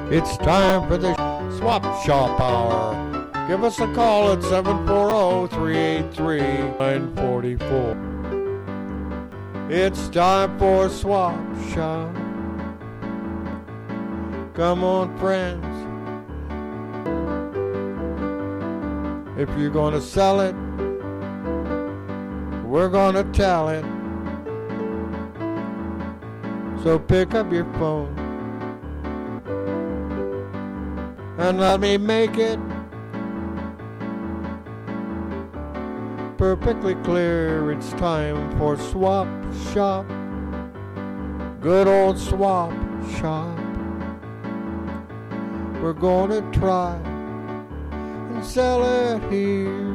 It's time for the Swap Shop Hour. Give us a call at 740-383-944. It's time for Swap Shop. Come on, friends. If you're going to sell it, we're going to tell it. So pick up your phone and let me make it perfectly clear. It's time for Swap Shop. Good old Swap Shop. We're gonna try and sell it here.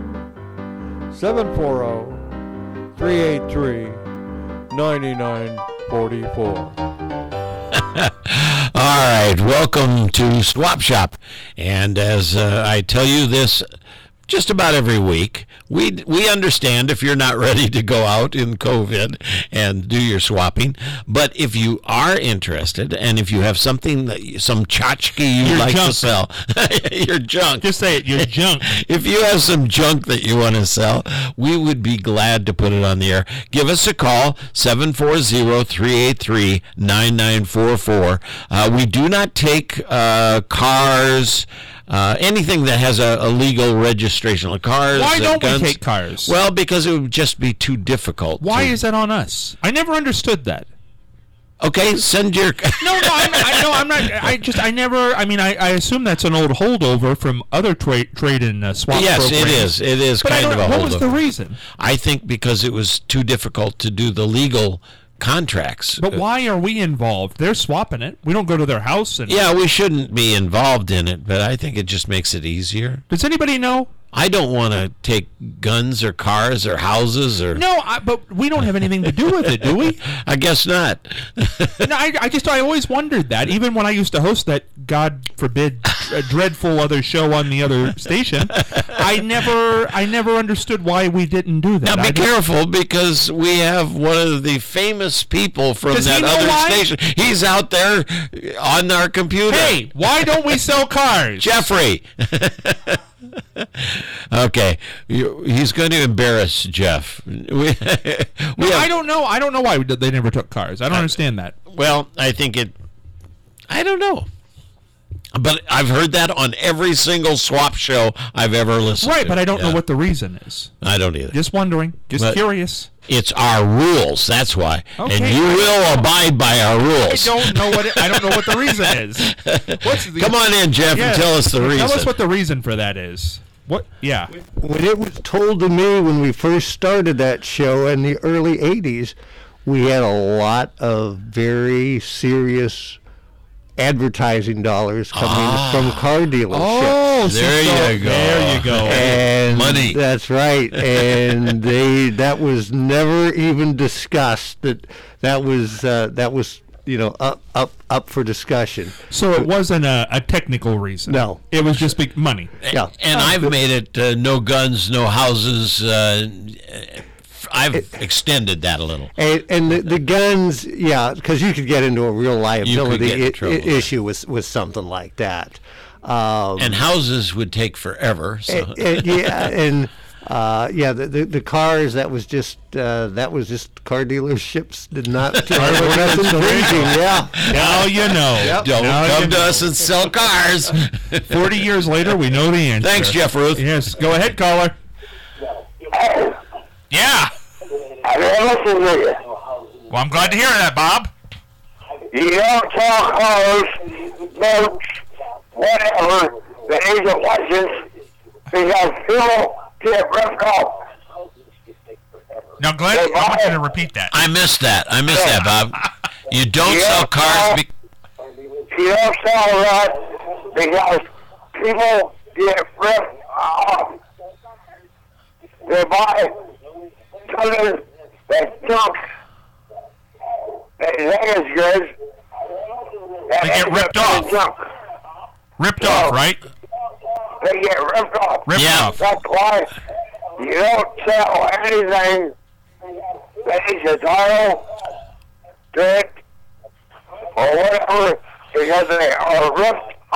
740-383-9944. All right, welcome to Swap Shop. And as I tell you this just about every week, we understand if you're not ready to go out in COVID and do your swapping. But if you are interested, and if you have something, some tchotchke you'd like to sell, your junk. Just say it, your junk. If you have some junk that you want to sell, we would be glad to put it on the air. Give us a call, 740-383-9944. We do not take cars, anything that has a legal registration, like cars. Why don't guns. we take cars? Well, because it would just be too difficult. Why is that on us? I never understood that. Okay, send your. I'm not. I assume that's an old holdover from other trade and swap. Yes, programs. it is But kind of a holdover. What was the reason? I think because it was too difficult to do the legal contracts. But why are we involved? They're swapping it. We don't go to their house and. Yeah, we shouldn't be involved in it, but I think it just makes it easier. Does anybody know? I don't want to take guns or cars or houses or. No, but we don't have anything to do with it, do we? I guess not. No, I always wondered that. Even when I used to host that, God forbid, dreadful other show on the other station, I never understood why we didn't do that. Now be careful, because we have one of the famous people from that other station. He's out there on our computer. Hey, why don't we sell cars? Jeffrey. Okay, he's going to embarrass Jeff. I don't know. I don't know why they never took cars. I don't understand that. Well, I don't know. But I've heard that on every single swap show I've ever listened to. Right, but I don't know what the reason is. I don't either. Just wondering. Just curious. It's our rules. That's why. Okay. And you will abide by our rules. I don't know what the reason is. Come on in, Jeff, and tell us the reason. Tell us what the reason for that is. What? Yeah. When it was told to me when we first started that show in the early 80s, we had a lot of very serious advertising dollars coming from car dealerships. Oh, there you go. There you go. And money. That's right. And that was never even discussed. That was up for discussion. So it wasn't a technical reason. No. It was just big money. Yeah. And I've made it no guns, no houses. I've extended that a little. And the guns, yeah, because you could get into a real liability issue with something like that. And houses would take forever. So. The cars, that was just car dealerships did not nothing crazy. Yeah. Now you know. Yep. Don't come to us and sell cars. 40 years later, we know the answer. Thanks, Jeff Ruth. Yes, go ahead, caller. Yeah. I don't listen to you. Well, I'm glad to hear that, Bob. You don't sell cars, boats, whatever, the age of license, because people get ripped off. Now, Glenn, I want you to repeat that. I missed that, Bob. You don't sell cars. You don't sell that because people get ripped off. They buy colors that junk. They think it's good. They get ripped off. Junk. Ripped off, right? They get ripped off. Ripped off. That's why you don't sell anything that is a title, dirt, or whatever, because they are ripped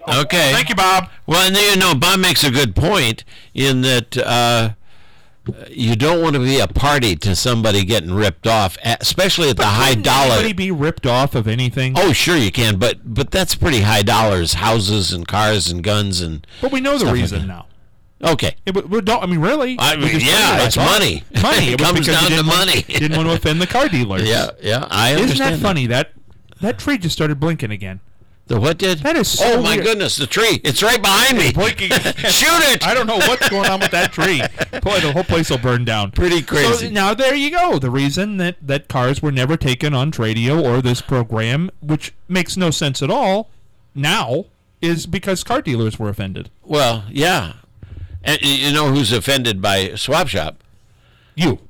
Okay. Thank you, Bob. Well, and Bob makes a good point in that you don't want to be a party to somebody getting ripped off, especially at the high dollar. Anybody be ripped off of anything? Oh, sure you can, but that's pretty high dollars, houses and cars and guns and. But we know the stuff like reason that. now. Okay. Really? I We mean, just yeah, told you it's that. money. Money. It was comes because you down to didn't want- money. Didn't want to offend the car dealers. Yeah, I understand. Isn't that funny? That tree just started blinking again. The what did? That is so Oh my weird. goodness, the tree! It's right behind me. Blinking. Shoot it! I don't know what's going on with that tree. Boy, the whole place will burn down. Pretty crazy. So now there you go. The reason that cars were never taken on Tradio or this program, which makes no sense at all now, is because car dealers were offended. Well, yeah. And you know who's offended by Swap Shop? You.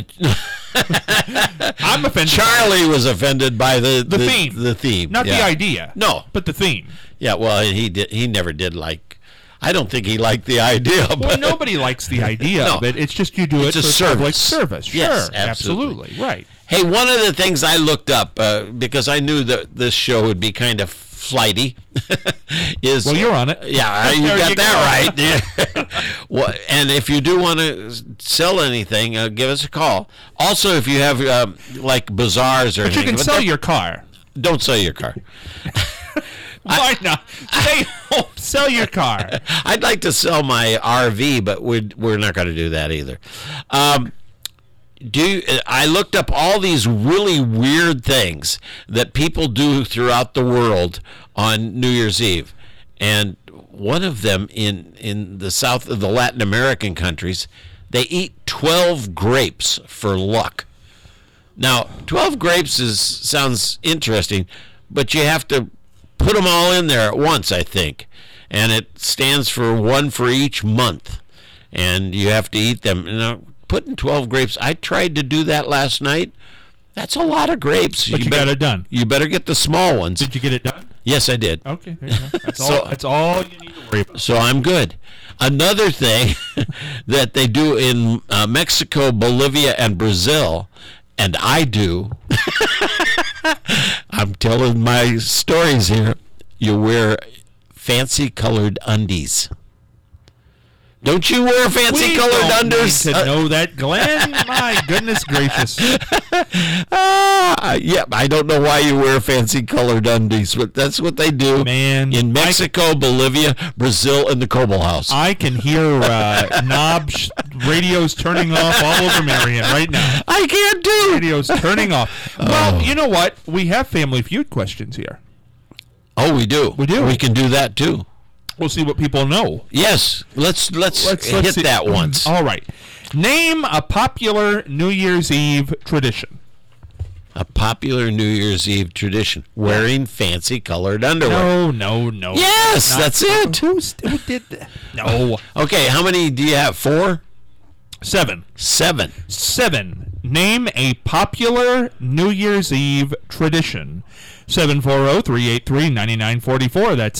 I'm offended. Charlie was offended by the theme. The theme, Not yeah. the idea. No, But the theme. yeah. Well, he never did like. I don't think he liked the idea. Well, But nobody likes the idea No. of it. It's just you do It's it a for public service. service. Yes, Sure, absolutely. absolutely. Right. Hey, one of the things I looked up because I knew that this show would be kind of flighty is Well, you're on it. Yeah, you There got you that right. Well, and if you do want to sell anything, give us a call. Also, if you have like bazaars or But you anything, can sell your car. don't sell your car. Why not? Stay home. Sell your car. I'd like to sell my RV, but we're not going to do that either. I looked up all these really weird things that people do throughout the world on New Year's Eve, and one of them in the south of the Latin American countries, they eat 12 grapes for luck. Now, 12 grapes sounds interesting, but you have to put them all in there at once, I think, and it stands for one for each month, and you have to eat them. Now, putting 12 grapes, I tried to do that last night. That's a lot of grapes. But you got it done. You better get the small ones. Did you get it done? Yes, I did. Okay. There you go. That's, So- all, that's all you need to worry about. So I'm good. Another thing that they do in Mexico, Bolivia, and Brazil, and I do, I'm telling my stories here, you wear fancy colored undies. Don't you wear fancy colored don't undies? need to know that, Glenn. My goodness gracious. Yeah, I don't know why you wear fancy colored undies, but that's what they do Man, in Mexico, Bolivia, Brazil, and the Coble House. I can hear radios turning off all over Marion right now. I can't do it. Radios turning off. Well, you know what? We have Family Feud questions here. Oh, we do. We do. We can do that too. We'll see what people know. Yes, let's hit see. that once. All right. Name a popular New Year's Eve tradition. A popular New Year's Eve tradition: wearing fancy colored underwear. No. Yes, Not- that's it. Who did that? No. Okay, how many do you have? 4? 7. 7. Name a popular New Year's Eve tradition. 740-383-9944. That's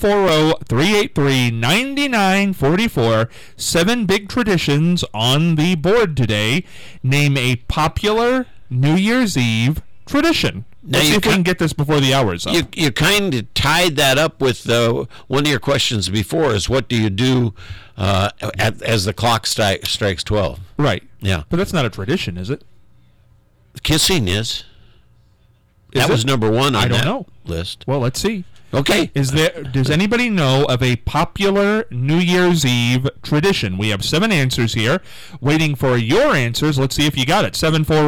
740-383-9944. 7 big traditions on the board today. Name a popular New Year's Eve tradition. Now Let's see you if we can get this before the hour's up. You kind of tied that up with one of your questions before. Is what do you do as the clock strikes 12? Right. Yeah, But that's not a tradition, is it? kissing is. Is That it? was number 1 on I don't that know. list. Well, let's see. Okay. Does anybody know of a popular New Year's Eve tradition? We have 7 answers here. Waiting for your answers. Let's see if you got it.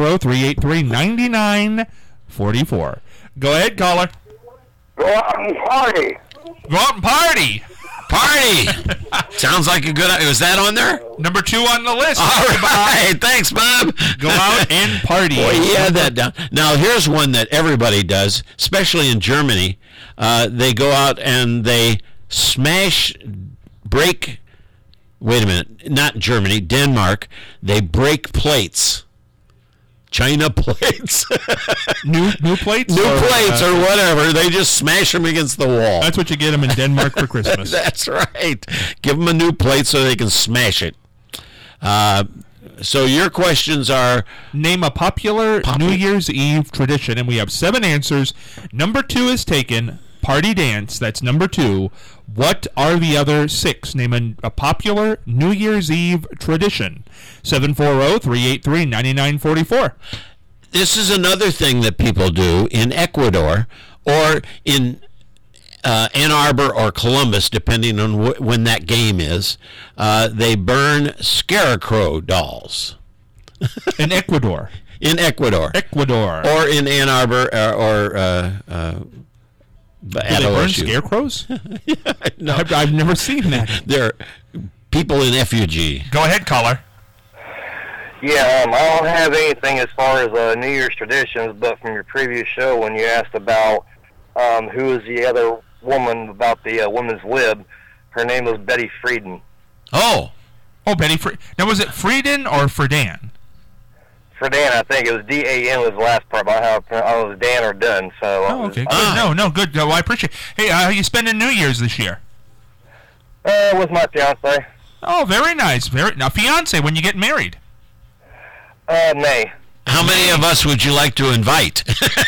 740-383-9944. Go ahead, caller. Go out and party. Go out and party. Party. Sounds like a good. Was that on there? Number 2 on the list. All right. Thanks, Bob. Go out and party. Boy, he had that down. Now, here's one that everybody does, especially in Germany. They go out and they break. Wait a minute. Not Germany, Denmark. They break plates. China plates. New plates? New plates or whatever. They just smash them against the wall. That's what you get them in Denmark for Christmas. That's right. Give them a new plate so they can smash it. So your questions are... Name a popular New Year's Eve tradition, and we have 7 answers. Number 2 is taken. Party dance, that's number 2. What are the other 6? Name a popular New Year's Eve tradition. 740-383-9944. This is another thing that people do in Ecuador or in Ann Arbor or Columbus, depending on when that game is. They burn scarecrow dolls. In Ecuador. In Ecuador. Or in Ann Arbor do they burn scarecrows? Yeah, no. I've never seen that. They're people in effigy. Go ahead, caller. Yeah, I don't have anything as far as New Year's traditions, but from your previous show when you asked about who was the other woman about the women's lib, her name was Betty Friedan. Oh, Betty Friedan. Now, was it Friedan or Friedan? Friedan, I think it was D-A-N was the last part, but I was Dan or Dunn, so... okay. No, good. Well, I appreciate it. Hey, how are you spending New Year's this year? With my fiance. Oh, very nice. Now, fiance, when you get married? May. how many of us would you like to invite?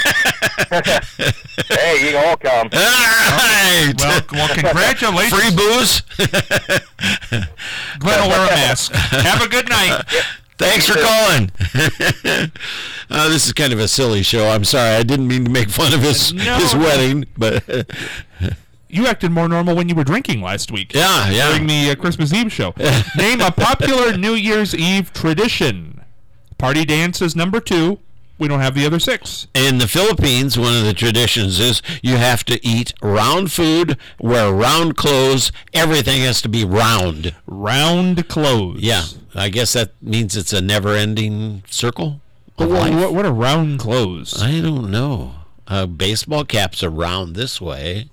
Hey, you can all come. All right. Well, congratulations. Free booze? Glenn will wear a mask. Have a good night. Thanks for calling. This is kind of a silly show. I'm sorry. I didn't mean to make fun of his wedding, but you acted more normal when you were drinking last week. Yeah. During the Christmas Eve show. Name a popular New Year's Eve tradition. Party dance is number 2. We don't have the other 6. In the Philippines, one of the traditions is you have to eat round food, wear round clothes. Everything has to be round. Round clothes. Yeah. I guess that means it's a never-ending circle. What are round clothes? I don't know. Baseball caps are round this way.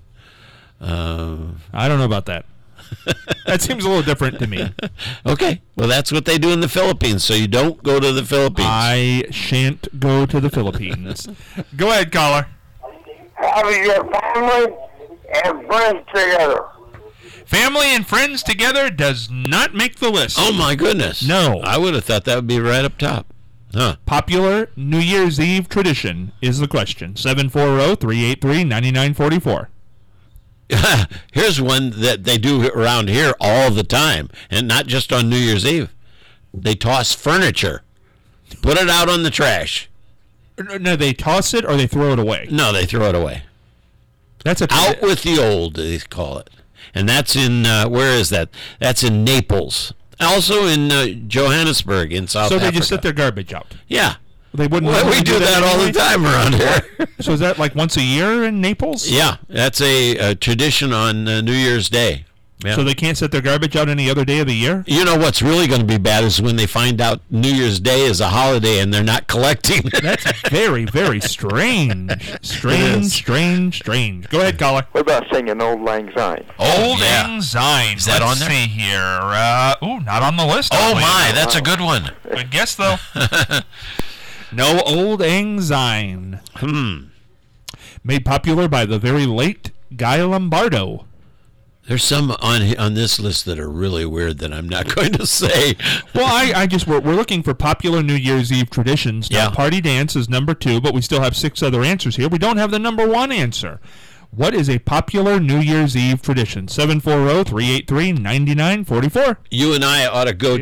I don't know about that. That seems a little different to me. Okay. Well, that's what they do in the Philippines, so you don't go to the Philippines. I shan't go to the Philippines. Go ahead, caller. Having your family and friends together. Family and friends together does not make the list. Oh, my goodness. No. I would have thought that would be right up top. Huh. Popular New Year's Eve tradition is the question. 740-383-9944. Here's one that they do around here all the time, and not just on New Year's Eve. They toss furniture. Put it out on the trash. No, they toss it or they throw it away. No, they throw it away. That's out with the old, they call it. And that's in, where is that? That's in Naples. Also in Johannesburg in South Africa. So they just set their garbage out? Yeah. They wouldn't. Well, we do that all the time around here. So is that like once a year in Naples? Yeah, that's a tradition on New Year's Day. Yeah. So they can't set their garbage out any other day of the year? You know what's really going to be bad is when they find out New Year's Day is a holiday and they're not collecting. That's very, very strange. Strange. Go ahead, caller. What about singing Old Lang Syne? Old Lang Syne. Is that on there? Let's see here. Not on the list. Oh, my, that's a good one. Good guess, though. No Old Lang Syne. Made popular by the very late Guy Lombardo. There's some on this list that are really weird that I'm not going to say. Well, we're looking for popular New Year's Eve traditions. Now, party dance is number 2, but we still have 6 other answers here. We don't have the number 1 answer. What is a popular New Year's Eve tradition? 740-383-9944. You and I ought to go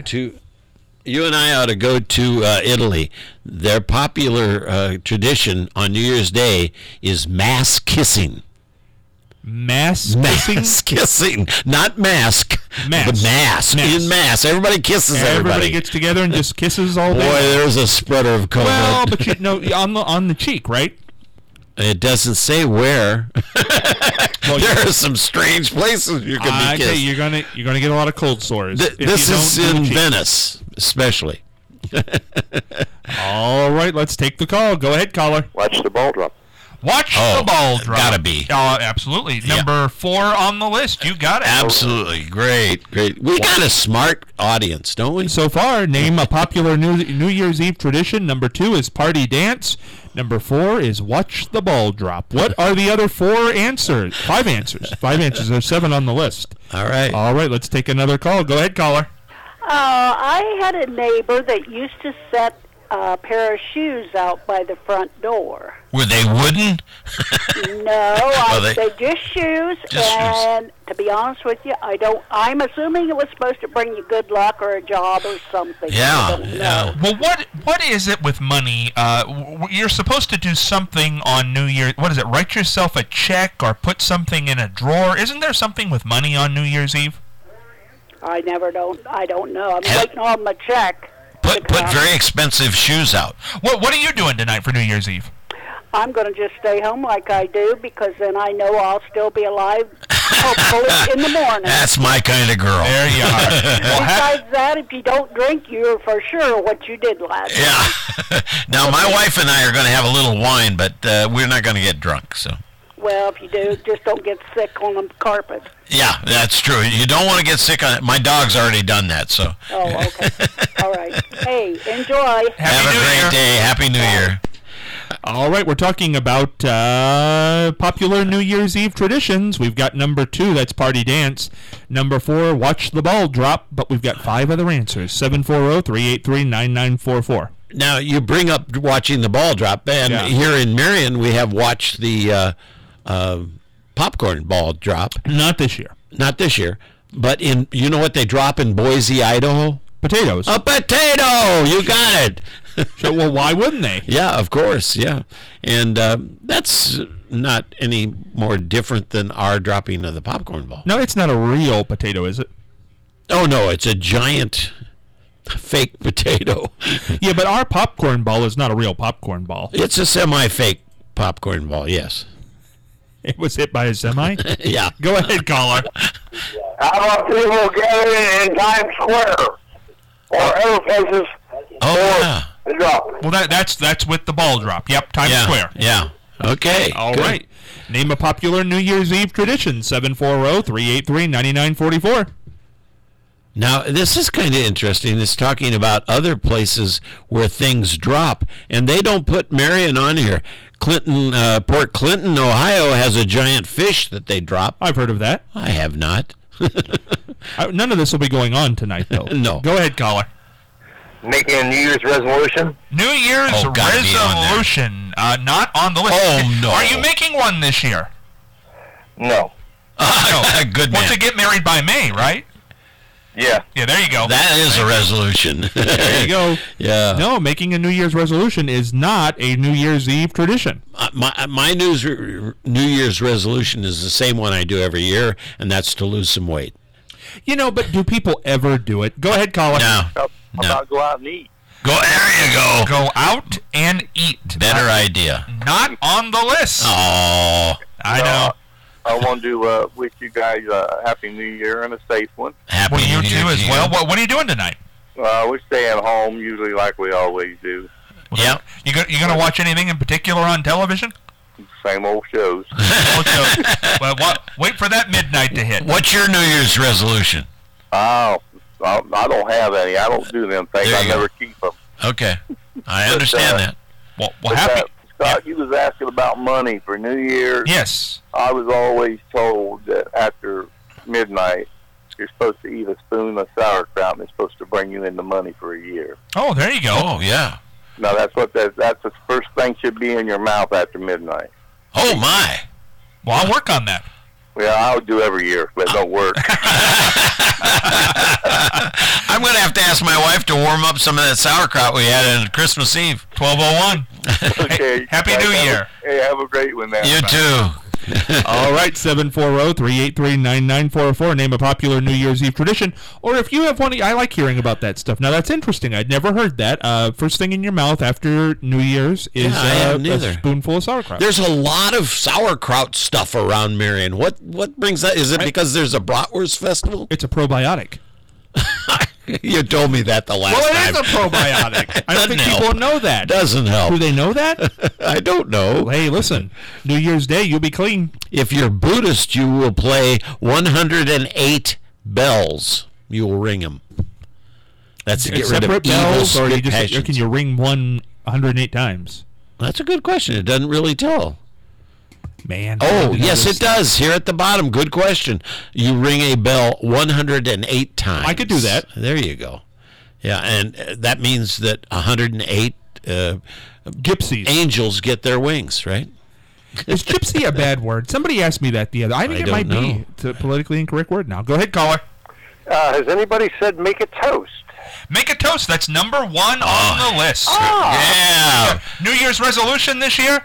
to Italy. Their popular tradition on New Year's Day is mass kissing. Mass kissing, not mask. Mass. Mass. In mass. Everybody kisses everybody. Everybody gets together and just kisses all day. Boy, there's a spreader of COVID. Well, but on the cheek, right? It doesn't say where. Well, there are some strange places you can be kissed. You're gonna get a lot of cold sores. This is in Venice, especially. All right, let's take the call. Go ahead, caller. Watch the ball drop. Watch the ball drop. Gotta be. Absolutely. Number 4 on the list. You got it. Absolutely. Great. We got a smart audience, don't we? So far, name a popular New Year's Eve tradition. Number 2 is party dance. Number 4 is watch the ball drop. What are the other 4 answers? 5 answers. 5 answers. There's 7 on the list. All right. Let's take another call. Go ahead, caller. I had a neighbor that used to set a pair of shoes out by the front door. Were they wooden? No, they- they're just shoes. Just and to be honest with you, I'm assuming it was supposed to bring you good luck or a job or something. I Yeah, don't yeah. know. Well, what is it with money? You're supposed to do something on New Year. What is it? Write yourself a check or put something in a drawer. Isn't there something with money on New Year's Eve? I don't know. I'm Have- waiting on my check. Put very expensive shoes out. What are you doing tonight for New Year's Eve? I'm going to just stay home like I do because then I know I'll still be alive, hopefully, in the morning. That's my kind of girl. There you are. Well, Besides that, if you don't drink, you're for sure what you did last night. Yeah. Now, my wife and I are going to have a little wine, but we're not going to get drunk. So. Well, if you do, just don't get sick on the carpet. Yeah, that's true. You don't want to get sick on it. My dog's already done that, so. Oh, okay. All right. Hey, enjoy. Have a great day. Happy New Year. All right, we're talking about popular New Year's Eve traditions. We've got number 2, that's Party Dance. Number 4, Watch the Ball Drop, but we've got 5 other answers. 740-383-9944. Now, you bring up watching the ball drop, and Yeah. here in Marion, we have watched the popcorn ball drop. Not this year. Not this year, but you know what they drop in Boise, Idaho? Potatoes. A potato! You got it! So, well, why wouldn't they? Yeah, of course, yeah. And that's not any more different than our dropping of the popcorn ball. No, it's not a real potato, is it? Oh, no, it's a giant fake potato. Yeah, but our popcorn ball is not a real popcorn ball. It's a semi-fake popcorn ball, yes. It was hit by a semi? Yeah. Go ahead, caller. How about people gathering in Times Square or other places Oh, for yeah. the drop? Well, that's with the ball drop. Yep, Times Yeah, Square. yeah. Okay. All good. right. Name a popular New Year's Eve tradition. 740-383-9944. Now, this is kind of interesting. It's talking about other places where things drop, and they don't put Marion on here. Port Clinton, Ohio, has a giant fish that they drop. I've heard of that. I have not. None of this will be going on tonight, though. No. Go ahead, caller. Making a New Year's resolution? New Year's Oh, gotta be on there. resolution. Not on the list. Oh, no. Are you making one this year? No. Good man. Well, to get married by May, right? Yeah. Yeah, there you go. That is a resolution. There you go. Yeah. No, making a New Year's resolution is not a New Year's Eve tradition. My New Year's resolution is the same one I do every year, and that's to lose some weight. You know, but do people ever do it? Go ahead, caller. No. How No. about go out and eat? There you go. Go out and eat. Better idea. Not on the list. Oh. I know. I want to wish you guys a happy New Year and a safe one. Happy Well, you New Year too to as you. well. What are you doing tonight? We're staying home usually like we always do. Yep. You gonna watch anything in particular on television? Same old shows. Well, wait for that midnight to hit. What's your New Year's resolution? Oh, I don't have any. I don't do them things. There I you go. never keep them. Okay. I understand that. Well, happy. Scott, you was asking about money for New Year's. Yes. I was always told that after midnight, you're supposed to eat a spoon of sauerkraut, and it's supposed to bring you in the money for a year. Oh, there you go. Oh, yeah. Now, that's the first thing should be in your mouth after midnight. Oh, my. Well, I'll work on that. Well, I would do every year, but it don't work. I'm going to have to ask my wife to warm up some of that sauerkraut we had on Christmas Eve. 12:01. Okay. Happy New Year. Hey, have a great one now. You too. All right, 740-383-9944. Name a popular New Year's Eve tradition. Or if you have one, I like hearing about that stuff. Now, that's interesting. I'd never heard that. First thing in your mouth after New Year's is Yeah, I haven't a either. spoonful of sauerkraut. There's a lot of sauerkraut stuff around Marion. What brings that? Is it because there's a bratwurst festival? It's a probiotic. You told me that the last Well, time. it is a probiotic. I don't think Doesn't people help. know that. Doesn't help. Do they know that? I don't know. Hey, listen. New Year's Day, you'll be clean. If you're Buddhist, you will play 108 bells. You will ring them. That's to get rid of Separate evil bells, or spirit or passions. can you ring one 108 times? That's a good question. It doesn't really tell. Man. Oh, yes, it does. Here at the bottom. Good question. You ring a bell 108 times. I could do that. There you go. Yeah, and that means that 108 Gypsies. angels get their wings, right? Is gypsy a bad word? Somebody asked me that the other. I think it might be. It's a politically incorrect word now. Go ahead, caller. Has anybody said make a toast? Make a toast. That's number 1 on the list. Yeah. New Year's resolution this year?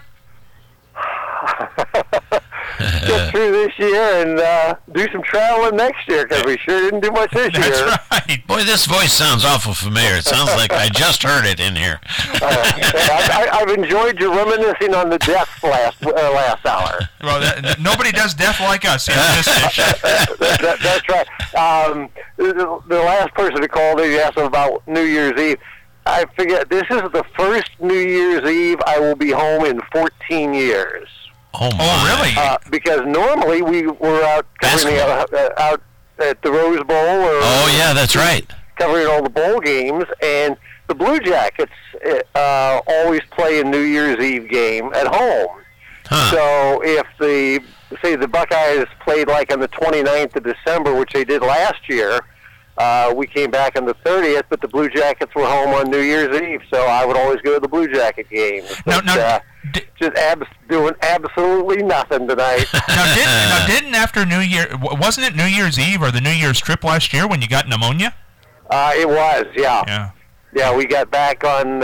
Get through this year and do some traveling next year, because we sure didn't do much this year. That's right. Boy, this voice sounds awful familiar. It sounds like I just heard it in here. I've enjoyed your reminiscing on the death last hour. Well, nobody does death like us here in this station. That's right. The last person who called, they asked him about New Year's Eve. I forget, this is the first New Year's Eve I will be home in 14 years. Oh, my. Really? Because normally we were out covering out at the Rose Bowl. Oh, yeah, that's right. Covering all the bowl games, and the Blue Jackets always play a New Year's Eve game at home. Huh. So if the Buckeyes played like on the 29th of December, which they did last year, we came back on the 30th, but the Blue Jackets were home on New Year's Eve, so I would always go to the Blue Jacket games. Just doing absolutely nothing tonight. Now, didn't after New Year, wasn't it New Year's Eve or the New Year's trip last year when you got pneumonia? It was, yeah. Yeah, we got back on.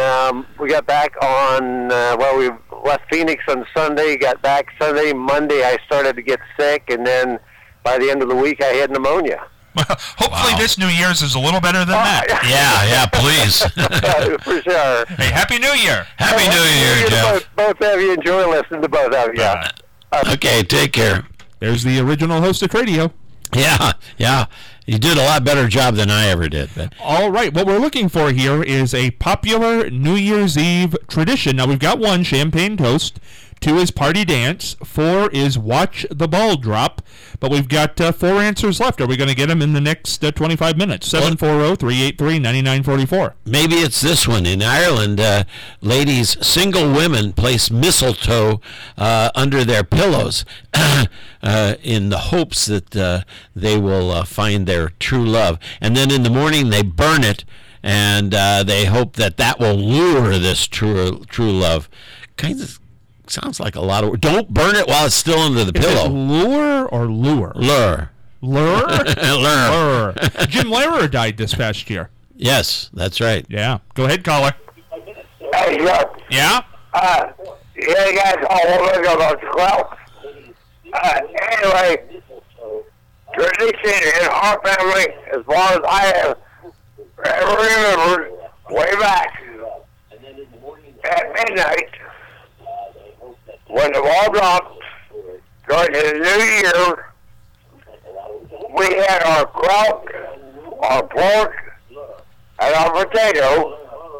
Well, we left Phoenix on Sunday. Got back Sunday. Monday, I started to get sick, and then by the end of the week, I had pneumonia. Well, hopefully this New Year's is a little better than that. Yeah, please. For sure. Hey, Happy New Year. Happy New Year, Jeff. Both of you. Enjoy listening to both of you. Okay, take care. There's the original host of radio. Yeah. You did a lot better job than I ever did. But. All right, what we're looking for here is a popular New Year's Eve tradition. Now, we've got 1, champagne toast. 2 is party dance. 4 is watch the ball drop. But we've got 4 answers left. Are we going to get them in the next 25 minutes? 740-383-9944. Maybe it's this one. In Ireland, ladies, single women place mistletoe under their pillows in the hopes that they will find their true love. And then in the morning, they burn it, and they hope that will lure this true love. Kind of sounds like a lot of work. Don't burn it while it's still under the pillow. Is it lure or lure? Lure. Lure? Lure. Jim Lehrer died this past year. Yes, that's right. Yeah. Go ahead, caller. Hey, Jeff. Yeah? You guys all want to go about Squelch? Anyway, tradition in our family, as far as I have ever remembered, way back at midnight, when the ball dropped, going to the new year, we had our kraut, our pork, and our potato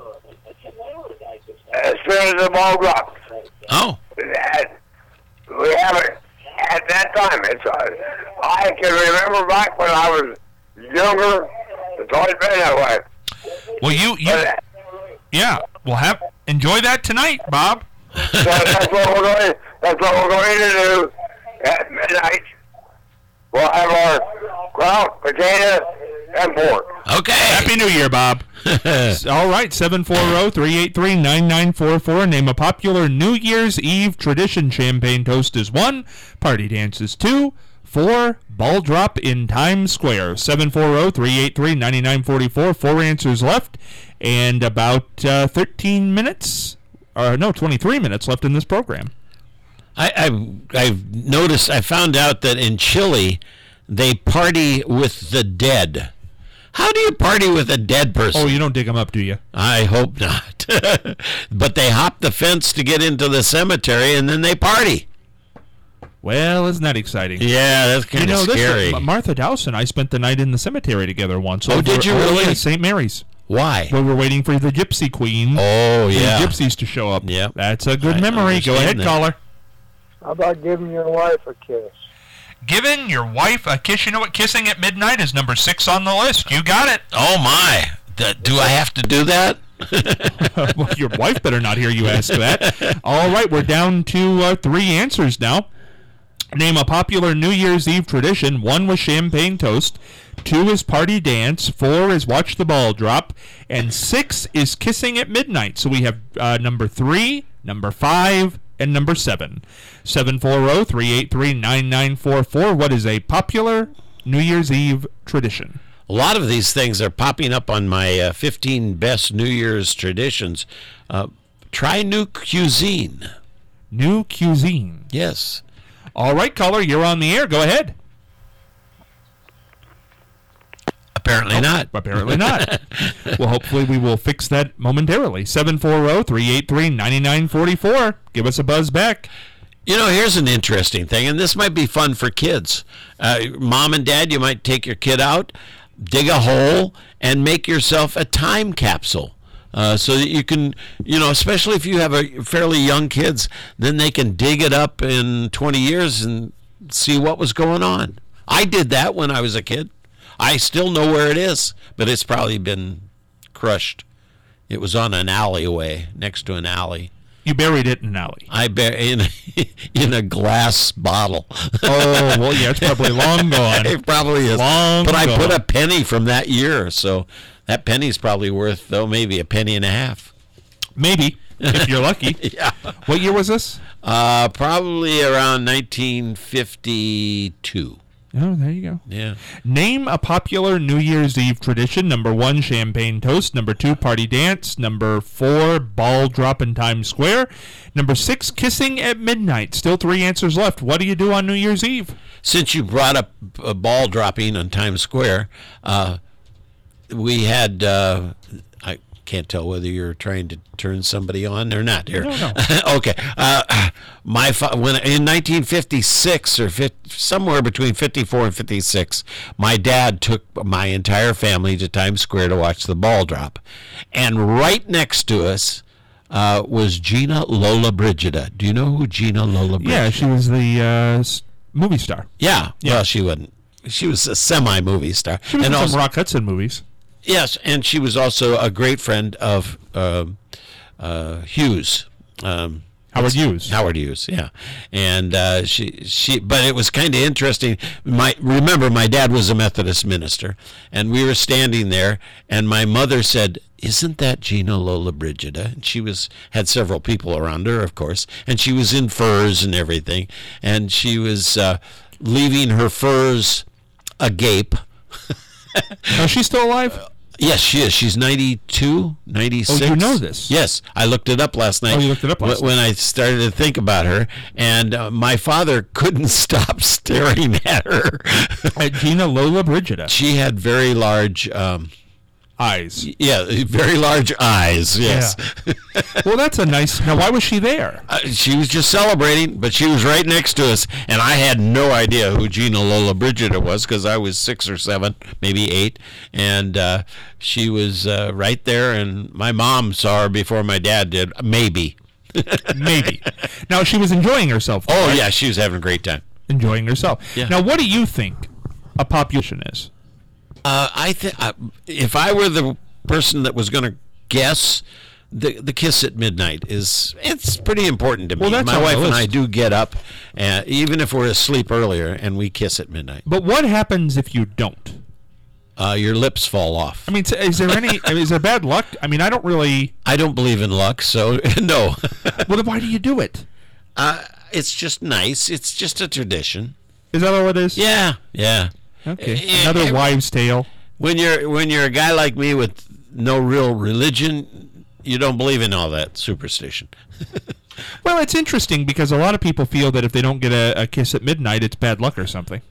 as soon as the ball dropped. Oh. And we haven't at that time. I can remember back when I was younger, it's always been that way. Well, well, enjoy that tonight, Bob. So that's what we're going to do at midnight. We'll have our kraut, potato, and pork. Okay. Happy New Year, Bob. All right, 740-383-9944. Name a popular New Year's Eve tradition. Champagne toast is 1. Party dance is 2. 4. Ball drop in Times Square. 740-383-9944. 4 answers left. And about 23 minutes left in this program. I've noticed, I found out that in Chile, they party with the dead. How do you party with a dead person? Oh, you don't dig them up, do you? I hope not. But they hop the fence to get into the cemetery, and then they party. Well, isn't that exciting? Yeah, that's kind of scary. Martha Dowson and I spent the night in the cemetery together once. Oh, did you really? At St. Mary's. Why? We were waiting for the Gypsy Queen. Oh, yeah. The Gypsies to show up. Yep. That's a good memory. Go ahead, caller. How about giving your wife a kiss? Giving your wife a kiss. You know what? Kissing at midnight is number 6 on the list. You got it. Oh, my. Do I have to do that? Well, your wife better not hear you ask that. All right, we're down to 3 answers now. Name a popular New Year's Eve tradition. 1 was champagne toast. 2 is Party Dance, 4 is Watch the Ball Drop, and 6 is Kissing at Midnight. So we have number 3, number 5, and number 7. 740-383-9944. What is a popular New Year's Eve tradition? A lot of these things are popping up on my 15 best New Year's traditions. Try new cuisine. New cuisine. Yes. All right, caller, you're on the air. Go ahead. Apparently not. Apparently not. Well, hopefully we will fix that momentarily. 740-383-9944. Give us a buzz back. You know, here's an interesting thing, and this might be fun for kids. Mom and Dad, you might take your kid out, dig a hole, and make yourself a time capsule. So that you can, especially if you have a fairly young kids, then they can dig it up in 20 years and see what was going on. I did that when I was a kid. I still know where it is, but it's probably been crushed. It was on an alleyway, next to an alley. You buried it in an alley. I buried in a glass bottle. Oh, well, yeah, it's probably long gone. It probably is. Long but gone. I put a penny from that year, so that penny's probably worth, though, maybe a penny and a half. Maybe, if you're lucky. Yeah. What year was this? Probably around 1952. Oh, there you go. Yeah. Name a popular New Year's Eve tradition. Number 1, champagne toast. Number 2, party dance. Number 4, ball drop in Times Square. Number 6, kissing at midnight. Still 3 answers left. What do you do on New Year's Eve? Since you brought up a ball dropping on Times Square, we had, I can't tell whether you're trying to turn somebody on or not here. No. Okay. When in 1956 or somewhere between 54 and 56, my dad took my entire family to Times Square to watch the ball drop. And right next to us was Gina Lollobrigida. Do you know who Gina Lollobrigida? Yeah, she was the movie star. Yeah. Well, she wasn't. She was a semi-movie star. She was and in also, some Rock Hudson movies. Yes, and she was also a great friend of Hughes. Howard Hughes. Howard Hughes, yeah. And she but it was kind of interesting. Remember, my dad was a Methodist minister, and we were standing there, and my mother said, "Isn't that Gina Lollobrigida?" And she had several people around her, of course, and she was in furs and everything, and she was leaving her furs agape. Is she still alive? Yes, she is. She's 92, 96. Oh, you know this? Yes. I looked it up last night. Oh, you looked it up last when I started to think about her. And my father couldn't stop staring at her. At Gina Lollobrigida. She had very large... eyes. Yeah, very large eyes, yes. Yeah. Well, that's a nice... Now, why was she there? She was just celebrating, but she was right next to us, and I had no idea who Gina Lollobrigida was because I was 6 or 7, maybe 8, and she was right there, and my mom saw her before my dad did, maybe. Maybe. Now, she was enjoying herself. Oh, right? yeah, she was having a great time. Enjoying herself. Yeah. Now, what do you think a population is? I think if I were the person that was going to guess, the kiss at midnight it's pretty important to me. Well, that's my on the wife and list. I do get up, even if we're asleep earlier, and we kiss at midnight. But what happens if you don't? Your lips fall off. I mean, is there bad luck? I mean, I don't believe in luck, so no. Well, then why do you do it? It's just nice. It's just a tradition. Is that all it is? Yeah. Okay. Another wives' tale. When you're a guy like me with no real religion, you don't believe in all that superstition. Well, it's interesting because a lot of people feel that if they don't get a kiss at midnight, it's bad luck or something.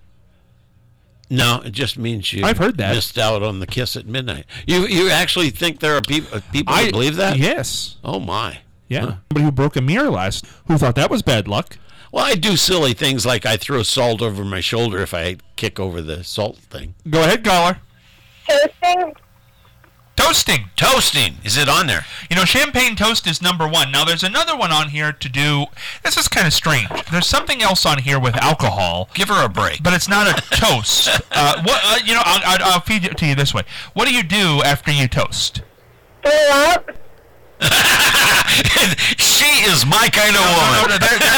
No, it just means you. I've heard that. Missed out on the kiss at midnight. You actually think there are people who believe that? Yes. Oh my. Yeah. Huh. Somebody who broke a mirror who thought that was bad luck. Well, I do silly things like I throw salt over my shoulder if I kick over the salt thing. Go ahead, caller. Toasting. Is it on there? You know, champagne toast is number 1. Now, there's another one on here to do. This is kind of strange. There's something else on here with alcohol. Give her a break. But it's not a toast. I'll feed it to you this way. What do you do after you toast? Throw up. She is my kind of woman.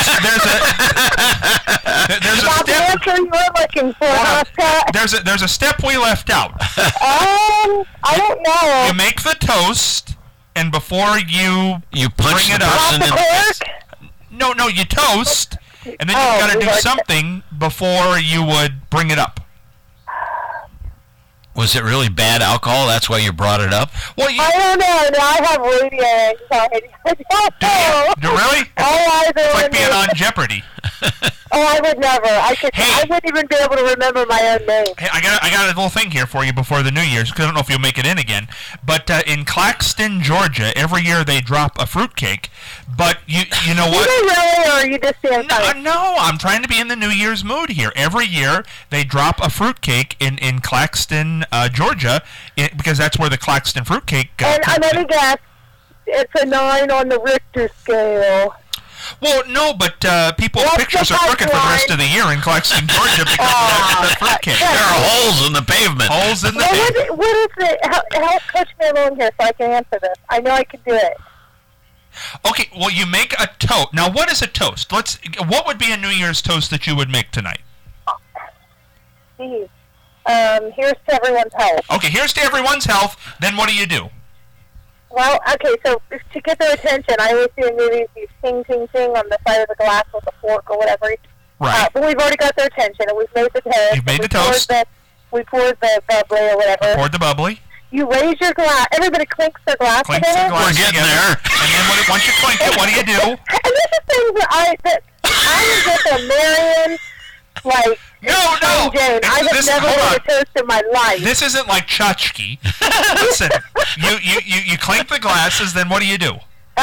There's a About the step. answer you were looking for, huh, Pat? There's a step we left out. I don't know. You make the toast, and before you punch bring it the up. person in the face. No, you toast, and then you've got to do something before you would bring it up. Was it really bad alcohol? That's why you brought it up? Well, I don't know. Now I have radio anxiety. I don't know. Really? It's like being on Jeopardy. Oh, I would never. I wouldn't even be able to remember my own name. Hey, I got a little thing here for you before the New Year's, because I don't know if you'll make it in again. But in Claxton, Georgia, every year they drop a fruitcake. But you know what? Is it really, or are you just being funny? No, I'm trying to be in the New Year's mood here. Every year they drop a fruitcake in Claxton, Georgia, because that's where the Claxton fruitcake And I'm going to guess it's a 9 on the Richter scale. Well, no, but people's pictures are crooked for the rest of the year in Claxton, Georgia because of the fruitcake. There are holes in the pavement. Holes in the pavement. What is it? Help coach me along here so I can answer this. I know I can do it. Okay, well, you make a toast. Now, what is a toast? What would be a New Year's toast that you would make tonight? Geez. Here's to everyone's health. Okay, here's to everyone's health. Then what do? Well, okay, so to get their attention, I always see in movies these ting, ting, ting on the side of the glass with a fork or whatever. Right. But we've already got their attention, and we've made the toast. You've made the toast. We poured the bubbly or whatever. Poured the bubbly. You raise your glass. Everybody clinks their glass Clinks together. the glass together. And then once you clink it, what do you do? And this is things that I was just a Marion, like, No. Jane. I have never had a toast in my life. This isn't like tchotchke. Listen, you clink the glasses, then what do? You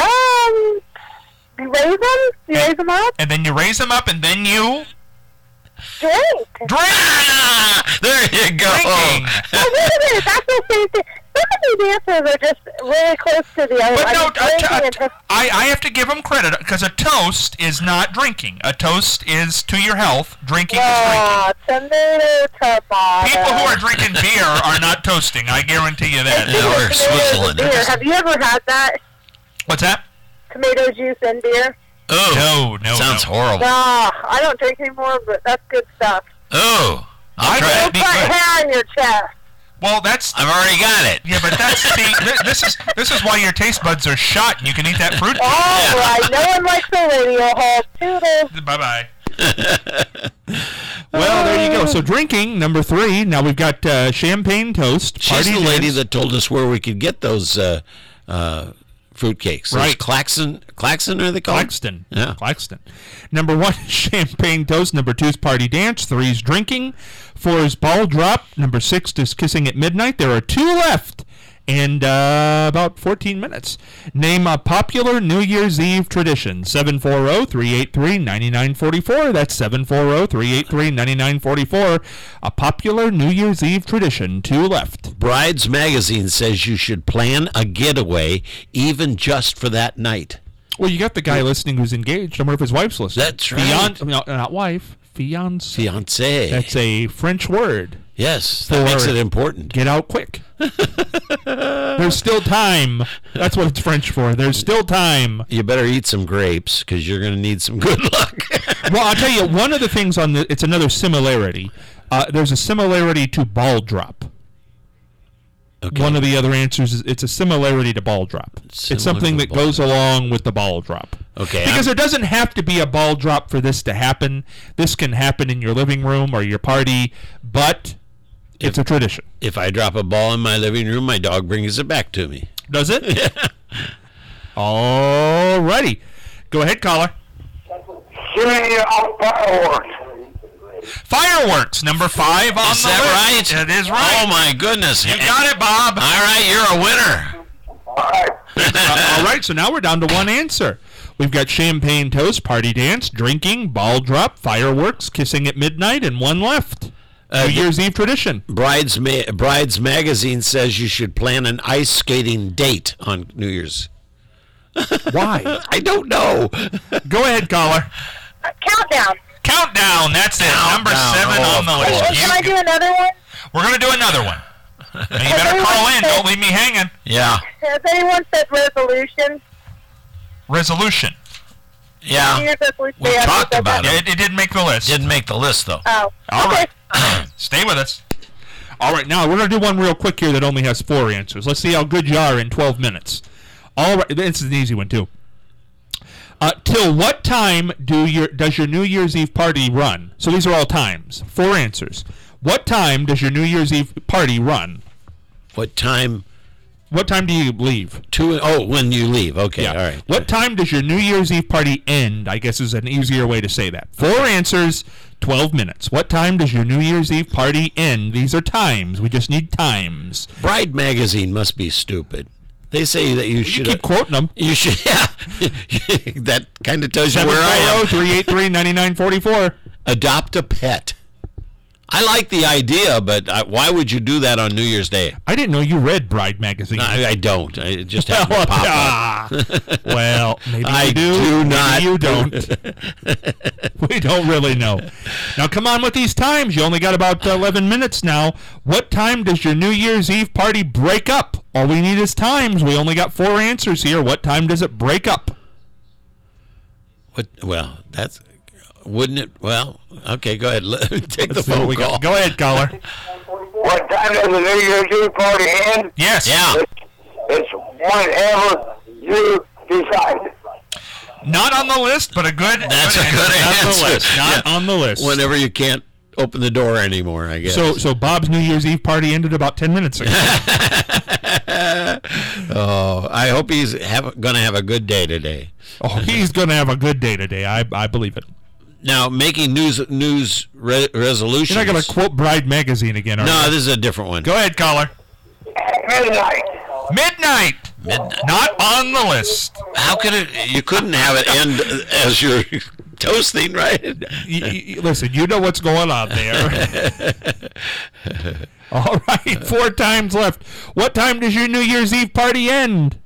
raise them? You raise them up? And then you raise them up, and then you... Drink. There you go. Drinking. Oh, wait a minute. That's the same thing. Some of these answers are just really close to the other. But no, I have to give them credit, because a toast is not drinking. A toast is to your health. Drinking is drinking. People who are drinking beer are not toasting. I guarantee you that. Or Switzerland. Beer. Have you ever had that? What's that? Tomato juice in beer? Oh, no. Sounds horrible. I don't drink anymore, but that's good stuff. Oh, I'll try Don't it. put hair on your chest. Well, that's... I've already got it. Yeah, but that's... See, this is why your taste buds are shot, and you can eat that fruit. All right. No one likes the radio hole. Toodles. Bye-bye. Well, there you go. So drinking, number 3. Now we've got champagne toast. She's the lady that told us where we could get those fruitcakes. Right. Claxton, are they called? Claxton. Yeah. Claxton. Number 1 is champagne toast. Number 2 is party dance. 3 is drinking. 4 is ball drop. Number 6 is kissing at midnight. There are 2 left. And about 14 minutes. Name a popular New Year's Eve tradition. 740-383-9944. That's 740-383-9944. A popular New Year's Eve tradition. 2 left. Brides Magazine says you should plan a getaway even just for that night. Well, you got the guy listening who's engaged. I wonder if his wife's listening. That's right. Not wife. Fiance. Fiancé. That's a French word. Yes, that makes it important. Get out quick. There's still time. That's what it's French for. There's still time. You better eat some grapes because you're going to need some good luck. Well, I'll tell you, one of the things it's another similarity. There's a similarity to ball drop. Okay. One of the other answers is it's a similarity to ball drop. It's something that goes along with the ball drop. Okay. Because there doesn't have to be a ball drop for this to happen. This can happen in your living room or your party, but it's a tradition. If I drop a ball in my living room, my dog brings it back to me. Does it? Yeah. All righty. Go ahead, caller. Fireworks, number 5 on the list. Is that right? It is right. Oh, my goodness. You got it, Bob. All right, you're a winner. All right, so now we're down to 1 answer. We've got champagne toast, party dance, drinking, ball drop, fireworks, kissing at midnight, and 1 left. New Year's Eve tradition. Brides Magazine says you should plan an ice skating date on New Year's. Why? I don't know. Go ahead, caller. Countdown, that's it. Number 7 on the list. Can I do another one? We're going to do another one. Now you better call in. Don't leave me hanging. Yeah. Has anyone said resolution? resolution. Yeah. New Year's resolution. We talked about it. It didn't make the list. Didn't make the list, though. Oh. All right. Stay with us. All right, now we're going to do one real quick here that only has 4 answers. Let's see how good you are in 12 minutes. All right, this is an easy one, too. Till what time does your New Year's Eve party run? So these are all times. 4 answers. What time does your New Year's Eve party run? What time do you leave? When you leave. Okay, Yeah. all right. What time does your New Year's Eve party end? I guess is an easier way to say that. 4 answers, 12 minutes. What time does your New Year's Eve party end? These are times. We just need times. Bride magazine must be stupid. They say that you should keep quoting them. You should, yeah. That kind of tells you where I am. 740-383-9944. Adopt a pet. I like the idea, but why would you do that on New Year's Day? I didn't know you read Bride magazine. No, I don't. It just happened to pop up. Well, maybe I you do. do maybe not. You don't. We don't really know. Now, come on with these times. You only got about 11 minutes now. What time does your New Year's Eve party break up? All we need is times. We only got 4 answers here. What time does it break up? Well, that's... Wouldn't it? Well, okay, go ahead. Take the phone call. Go ahead, caller. What time does the New Year's Eve party end? Yes. Yeah. It's whenever you decide. Not on the list, but a good. That's a good answer. Not on the list. Whenever you can't open the door anymore, I guess. So Bob's New Year's Eve party ended about 10 minutes ago. Oh, I hope he's going to have a good day today. Oh, he's going to have a good day today. I believe it. Now, making resolutions. You're not going to quote Bride magazine again, are you? No, this is a different one. Go ahead, caller. Midnight. Midnight. Not on the list. How could it? You couldn't have it end as you're toasting, right? Listen, you know what's going on there. All right, 4 times left. What time does your New Year's Eve party end?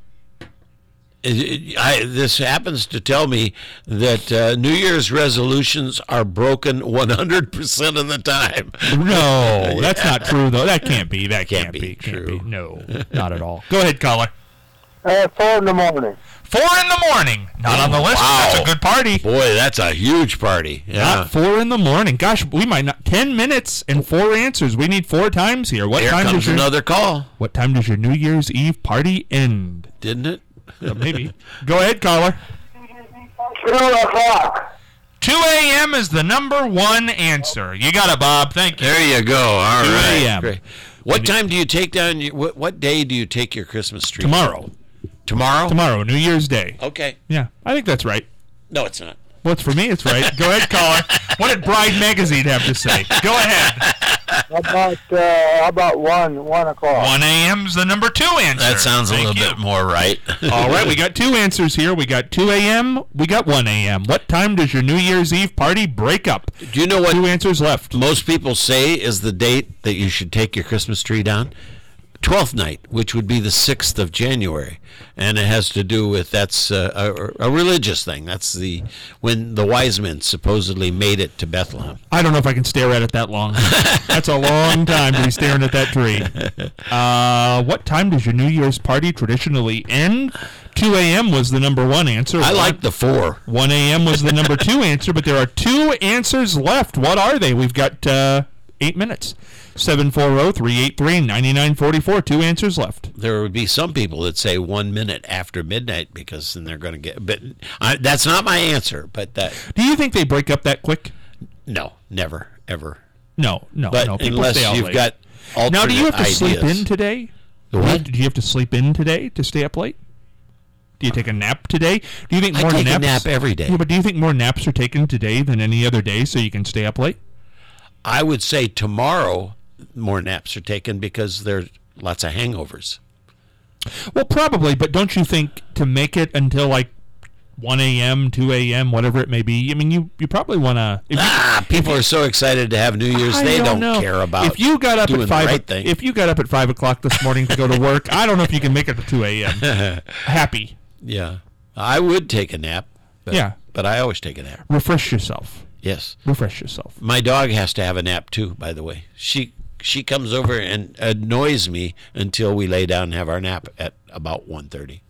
This happens to tell me that New Year's resolutions are broken 100% of the time. No, that's not true, though. That can't be. That can't be true. Can't be. No, not at all. Go ahead, caller. 4 in the morning. 4 in the morning. Not on the list. Wow. That's a good party. Boy, that's a huge party. Yeah. Not 4 in the morning. Gosh, we might not. 10 minutes and 4 answers. We need 4 times here. Here comes another call. What time does your New Year's Eve party end? Didn't it? Maybe. Go ahead, caller. 2 o'clock. 2 a.m. is the number 1 answer. You got it, Bob. Thank you. There you go. All 2 right. a.m. Great. What time do you take down? What day do you take your Christmas tree? Tomorrow. Tomorrow, New Year's Day. Okay. Yeah, I think that's right. No, it's not. Well, it's for me, it's right. Go ahead, caller. What did Bride magazine have to say? Go ahead. How about 1 o'clock? 1 a.m.'s the number 2 answer. That sounds a little bit more right. All right, we got 2 answers here. We got 2 a.m., we got 1 a.m. What time does your New Year's Eve party break up? Do you know what 2 answers left? most people say is the date that you should take your Christmas tree down? 12th night, which would be the 6th of January, and it has to do with that's a religious thing. That's when the wise men supposedly made it to Bethlehem. I don't know if I can stare at it that long. That's a long time to be staring at that tree. What time does your New Year's party traditionally end? 2 a.m. was the number 1 answer. I like the 4. 1 a.m. was the number 2 answer, but there are 2 answers left. What are they? We've got 8 minutes. 740-383-9944. 2 answers left. There would be some people that say 1 minute after midnight because then they're going to get. But that's not my answer. But that. Do you think they break up that quick? No, never, ever. No. But People unless stay out you've late. got alternate Now, do you have to sleep ideas. in today? The what? Do you have to sleep in today to stay up late? Do you take a nap today? Do you think I more take a naps? nap every day. Yeah, but do you think more naps are taken today than any other day so you can stay up late? I would say tomorrow more naps are taken because there's lots of hangovers. Well, probably, but don't you think to make it until like 1 a.m., 2 a.m., whatever it may be, I mean, you probably want to... People are so excited to have New Year's, they don't care about if you got up doing at 5 the right thing. If you got up at 5 o'clock this morning to go to work, I don't know if you can make it to 2 a.m. Happy. Yeah. I would take a nap. Yeah. But I always take a nap. Refresh yourself. Yes. Refresh yourself. My dog has to have a nap too, by the way. She comes over and annoys me until we lay down and have our nap at about 1:30.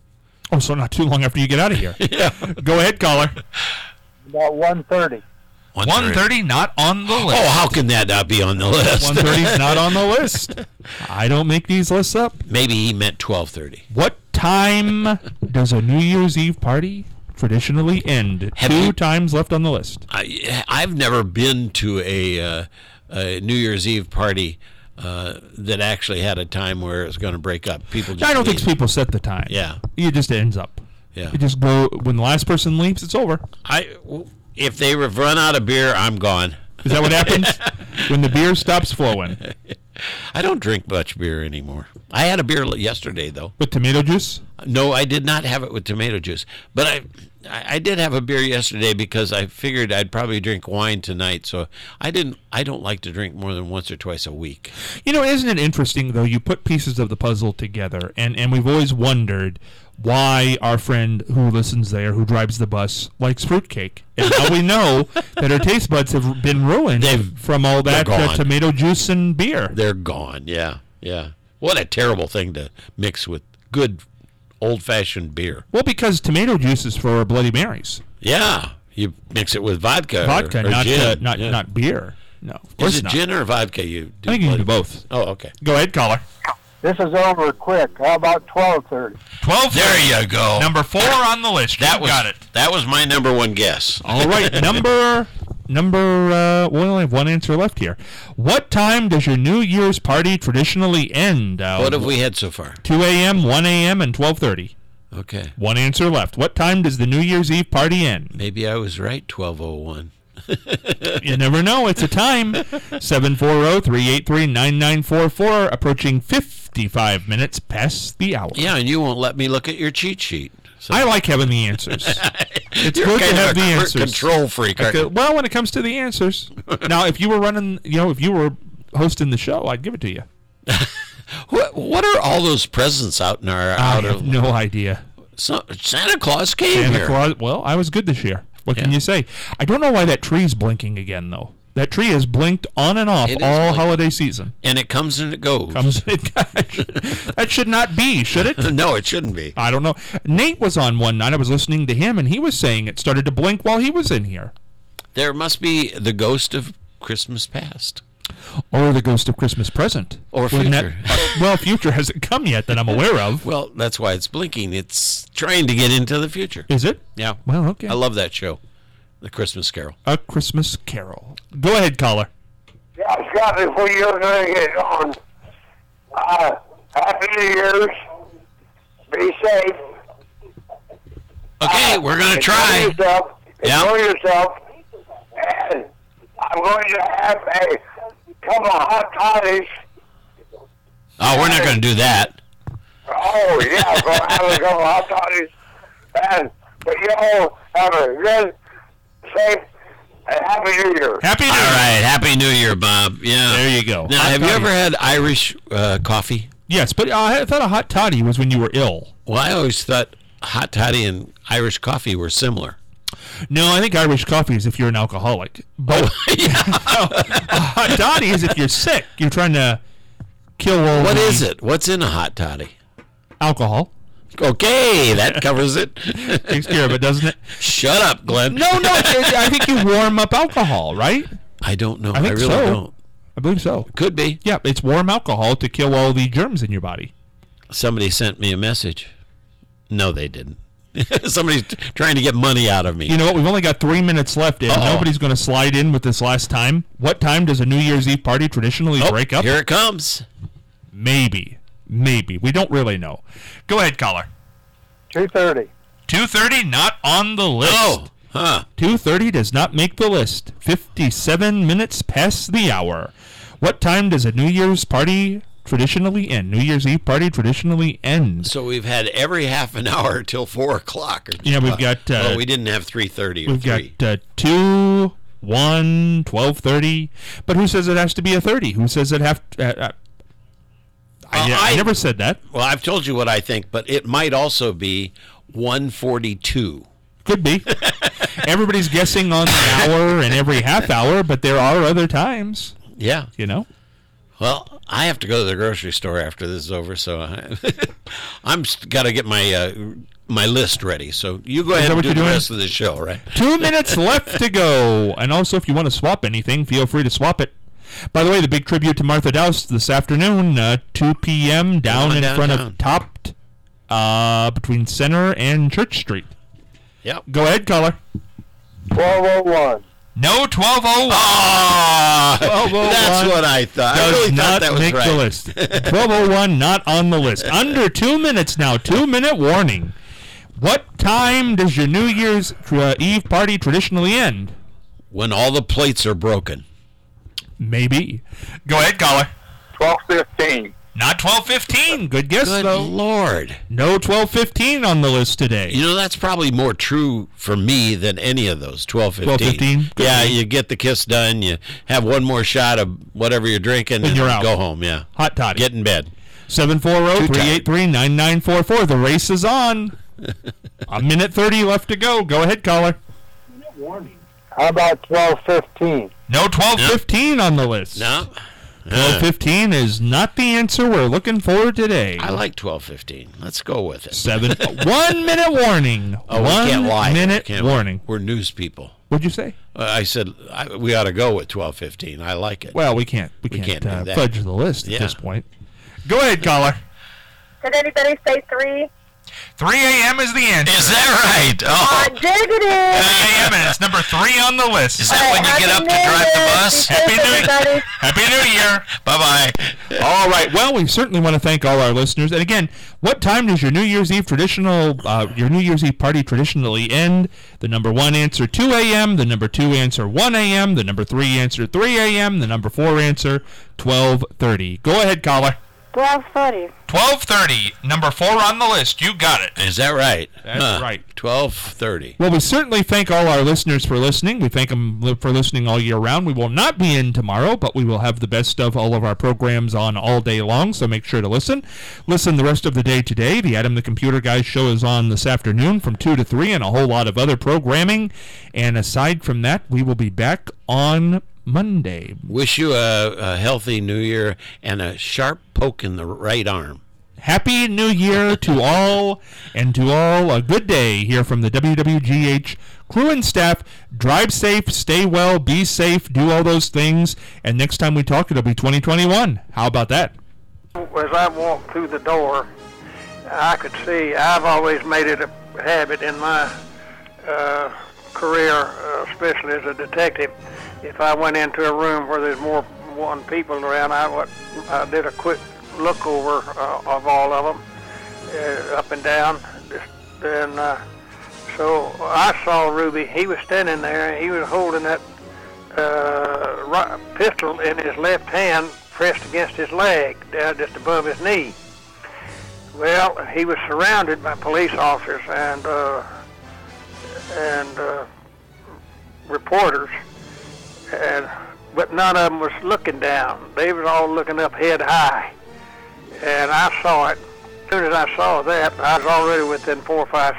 Oh, so not too long after you get out of here. Yeah. Go ahead, caller. About 1:30. 1:30, not on the list. Oh, how can that not be on the list? 1:30 is not on the list. I don't make these lists up. Maybe he meant 12:30. What time does a New Year's Eve party traditionally end? Two times left on the list. I've never been to a New Year's Eve party that actually had a time where it was going to break up. People. Just I don't leave. think people set the time. Yeah. It just ends up. Yeah. You just go when the last person leaves. It's over. If they run out of beer, I'm gone. Is that what happens when the beer stops flowing? I don't drink much beer anymore. I had a beer yesterday, though. With tomato juice? No, I did not have it with tomato juice. But I did have a beer yesterday because I figured I'd probably drink wine tonight. So I don't like to drink more than once or twice a week. You know, isn't it interesting, though? You put pieces of the puzzle together, and we've always wondered why our friend who listens there, who drives the bus, likes fruitcake. And now we know that her taste buds have been ruined from all that tomato juice and beer. They're gone, yeah. What a terrible thing to mix with good old-fashioned beer. Well, because tomato juice is for Bloody Marys. Yeah, you mix it with vodka. Vodka, or not gin. not beer. No, of course Is it not. gin or vodka you do? I think you can do both. Oh, okay. Go ahead, caller. This is over quick. How about 12:30? 12. There you go. Number 4 on the list. Got it. That was my number one guess. All right, number. We only have one answer left here. What time does your New Year's party traditionally end? What have we had so far? 2 a.m., 1 a.m., and 12:30. Okay. One answer left. What time does the New Year's Eve party end? Maybe I was right, 12:01. You never know. It's a time. 740-383-9944, approaching 55 minutes past the hour. Yeah, and you won't let me look at your cheat sheet. So. I like having the answers. It's You're good to kind have of the a answers. control freak. Well, when it comes to the answers. Now, if you were running, if you were hosting the show, I'd give it to you. What are all those presents out in our? I have no idea. Santa Claus came here. Well, I was good this year. What can you say? I don't know why that tree's blinking again, though. That tree has blinked on and off all holiday season. And it comes and it goes. That should not be, should it? No, it shouldn't be. I don't know. Nate was on one night. I was listening to him, and he was saying it started to blink while he was in here. There must be the ghost of Christmas past. Or the ghost of Christmas present. Or future. Future hasn't come yet that I'm aware of. Well, that's why it's blinking. It's trying to get into the future. Is it? Yeah. Well, okay. I love that show, The Christmas Carol. A Christmas Carol. Go ahead, caller. Yeah, Scott, before you're going to get on, Happy New Year's. Be safe. Okay, we're going to try. Enjoy yourself. And I'm going to have a couple of hot toddies. Oh, we're not going to do that. Oh, yeah, I'm going to have a couple of hot toddies. But you all have a good, safe, and Happy New Year. Happy New Year. All right, Happy New Year, Bob. Yeah. There you go. Now, have you ever had Irish coffee? Yes, but I thought a hot toddy was when you were ill. Well, I always thought hot toddy and Irish coffee were similar. No, I think Irish coffee is if you're an alcoholic. But a hot toddy is if you're sick. You're trying to kill all What is it? What's in a hot toddy? Alcohol. Okay, that covers it. Takes care of it, doesn't it? Shut up, Glenn. No, I think you warm up alcohol, right? I don't know. I think really so. don't. I believe so. Could be. Yeah, it's warm alcohol to kill all the germs in your body. Somebody sent me a message. No, they didn't. Somebody's trying to get money out of me. You know what? We've only got 3 minutes left, and nobody's going to slide in with this last time. What time does a New Year's Eve party traditionally break up? Here it comes. Maybe. We don't really know. Go ahead, caller. 2:30. 2:30, not on the list. Oh, huh. 2:30 does not make the list. 57 minutes past the hour. What time does a New Year's party traditionally end? New Year's Eve party traditionally ends. So we've had every half an hour till 4 o'clock. Yeah, we've got... well, we didn't have 3:30 or we've 3. got 2, 1, 12:30. But who says it has to be a 30? Who says it have... I never said that. Well, I've told you what I think, but it might also be 1:42. Could be. Everybody's guessing on the hour and every half hour, but there are other times. Yeah. You know? Well, I have to go to the grocery store after this is over, so I'm got to get my my list ready. So you go Is ahead that and what do you're the doing? rest of the show, right? 2 minutes left to go. And also, if you want to swap anything, feel free to swap it. By the way, the big tribute to Martha Doust this afternoon, 2 p.m. down in front of Topped, between Center and Church Street. Yep. Go ahead, caller. 1201. No 1201. That's what I thought. I really thought that was make right. the list. 1201 not on the list. Under 2 minutes now. 2 minute warning. What time does your New Year's Eve party traditionally end? When all the plates are broken. Maybe. Go ahead, caller. 12:15. Not 12:15. Good guess, Good though. Lord. No 12:15 on the list today. You know, that's probably more true for me than any of those. 12:15. 12:15? Yeah, you get the kiss done. You have one more shot of whatever you're drinking, and you're out. go home. Yeah. Hot toddy. Get in bed. 740-383-9944. The race is on. A minute 30 left to go. Go ahead, caller. How about 12:15? No 12:15 on the list. No. 12:15 is not the answer we're looking for today. I like 12:15. Let's go with it. 1 minute warning. Oh, we can't lie. 1 minute Can't warning. We're news people. What'd you say? I said we ought to go with 12:15. I like it. Well, we can't do that. fudge the list Yeah. at this point. Go ahead, caller. Did anybody say 3? 3 a.m. is the answer. Is that right? Oh. Diggity! 3 a.m. and it's number 3 on the list. Is that when you get up to drive the bus? Happy New Year. Bye-bye. All right. Well, we certainly want to thank all our listeners. And again, what time does your New Year's Eve party traditionally end? The number 1 answer 2 a.m., the number 2 answer 1 a.m., the number 3 answer 3 a.m., the number 4 answer 12:30. Go ahead, caller. 12:30. 12:30, number 4 on the list. You got it. Is that right? That's right. 12:30. Well, we certainly thank all our listeners for listening. We thank them for listening all year round. We will not be in tomorrow, but we will have the best of all of our programs on all day long, so make sure to listen. Listen the rest of the day today. The Adam the Computer Guy show is on this afternoon from 2 to 3 and a whole lot of other programming. And aside from that, we will be back on Monday. Wish you a healthy New Year and a sharp poke in the right arm. Happy New Year to all, and to all a good day here from the WWGH crew and staff. Drive safe, stay well, be safe, do all those things, and next time we talk, it'll be 2021. How about that? As I walked through the door, I could see, I've always made it a habit in my career, especially as a detective, if I went into a room where there's more than one people around, I did a quick look over of all of them, up and down. So I saw Ruby. He was standing there, and he was holding that pistol in his left hand, pressed against his leg, down just above his knee. Well, he was surrounded by police officers and reporters, but none of them was looking down. They was all looking up head high, and I saw it. As soon as I saw that, I was already within 4 or 5